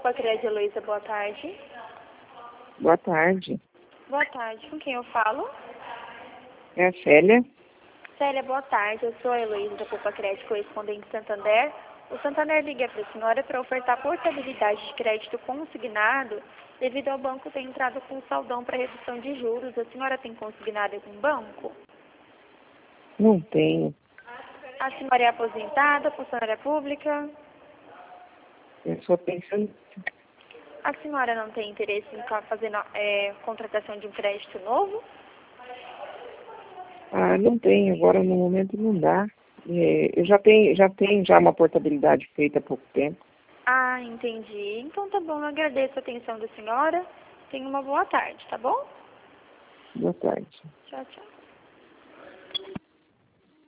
Poupa Crédito, Heloísa, boa tarde. Boa tarde. Boa tarde, com quem eu falo? É a Célia. Célia, boa tarde. Eu sou a Heloísa da Poupa Crédito, correspondente Santander. O Santander liga para a senhora para ofertar portabilidade de crédito consignado devido ao banco ter entrado com saldão para redução de juros. A senhora tem consignado com o banco? Não tenho. A senhora é aposentada, funcionária pública? Eu só pensando. A senhora não tem interesse em fazer contratação de um crédito novo? Ah, não tenho. Agora no momento não dá. Eu já tenho uma portabilidade feita há pouco tempo. Ah, entendi. Então tá bom, eu agradeço a atenção da senhora. Tenha uma boa tarde, tá bom? Boa tarde. Tchau, tchau.